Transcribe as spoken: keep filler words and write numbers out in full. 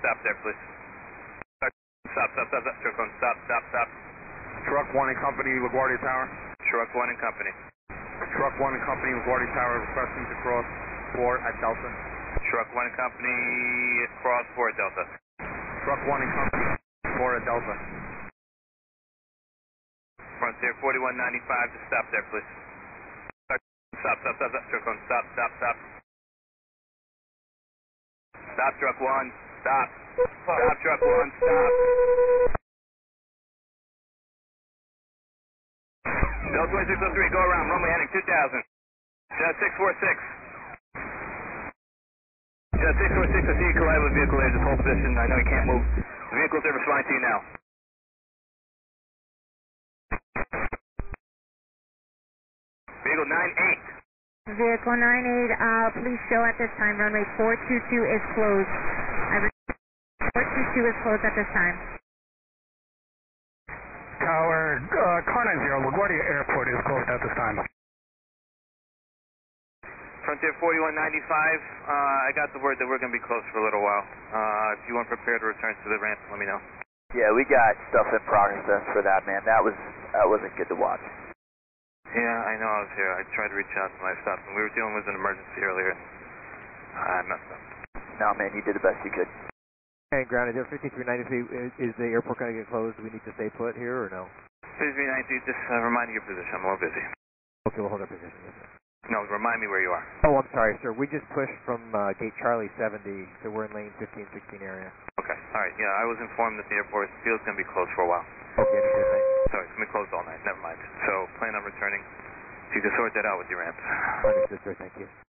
stop there, please. Stop, stop, stop, stop, truck one, stop, stop, stop. Truck one and company, LaGuardia Tower. Truck one and company. Truck one and company, LaGuardia Tower, requesting to cross four at Delta. Truck one and company, cross four at Delta. Truck one and company, four at Delta. Frontier forty-one ninety-five, just stop there, please. Stop, stop, stop, stop, truck one, stop, stop, stop. Stop, truck one, stop. Stop, truck one, stop. Delta twenty-six oh three, go around, runway heading two thousand. Jet six four six. Jet six four six, I see you collide with vehicle here, just hold position, I know you can't move. The vehicles are responding to you now. Vehicle nine eight. Vehicle nine eight, uh, please show at this time. Runway four two two is closed. I repeat, four two two is closed at this time. Tower, uh, car nine zero, LaGuardia Airport is closed at this time. Frontier forty-one ninety-five, uh, I got the word that we're going to be closed for a little while. Uh, if you want prepared to return to the ramp, let me know. Yeah, we got stuff in progress for that, man. That was, that wasn't good to watch. Yeah, I know I was here. I tried to reach out to my staff, and we were dealing with an emergency earlier. I messed up. No, man, you did the best you could. And grounded, fifty-three ninety-three, is, is the airport going to get closed? Do we need to stay put here or no? fifty-three ninety, just uh, remind me your position. I'm a little busy. Okay, we'll hold our position. Yes, sir. No, remind me where you are. Oh, I'm sorry, sir. We just pushed from uh, gate Charlie seventy, so we're in lane fifteen sixteen area. Okay, all right. Yeah, I was informed that the airport field's going to be closed for a while. Okay, understood. Thanks. Sorry, it's going to be closed all night. Never mind. So plan on returning. If you can sort that out with your ramp. Understood, sir. Thank you.